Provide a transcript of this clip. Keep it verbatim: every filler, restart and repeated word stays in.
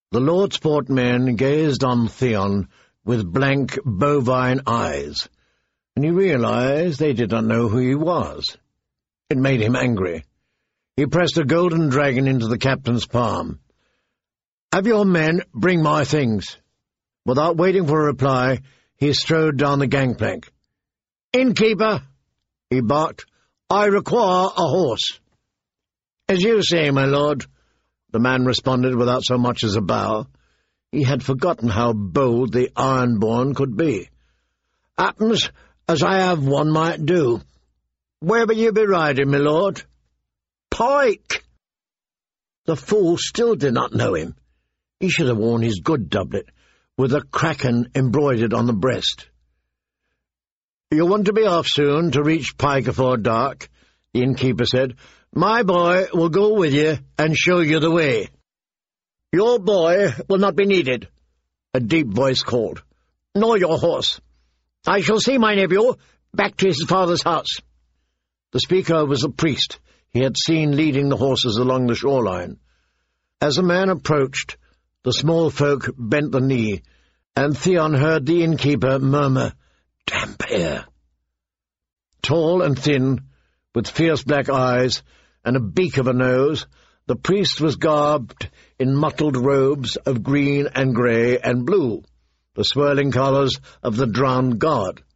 The Lordsport men gazed on Theon with blank, bovine eyes, and he realized they did not know who he was. It made him angry. He pressed a golden dragon into the captain's palm. "Have your men bring my things." Without waiting for a reply, he strode down the gangplank. "Innkeeper," he barked, "I require a horse." "As you say, my lord," the man responded without so much as a bow. He had forgotten how bold the Ironborn could be. "Happens as I have one might do. Where will you be riding, my lord?" "Pike!" The fool still did not know him. He should have worn his good doublet, with a kraken embroidered on the breast. "You'll want to be off soon to reach Pike afore dark," the innkeeper said. "My boy will go with you and show you the way." "Your boy will not be needed," a deep voice called, "nor your horse. I shall see my nephew back to his father's house." The speaker was a priest he had seen leading the horses along the shoreline. As the man approached, the small folk bent the knee, and Theon heard the innkeeper murmur, "Damp air." Tall and thin, with fierce black eyes and a beak of a nose, the priest was garbed in mottled robes of green and grey and blue, the swirling colours of the drowned god.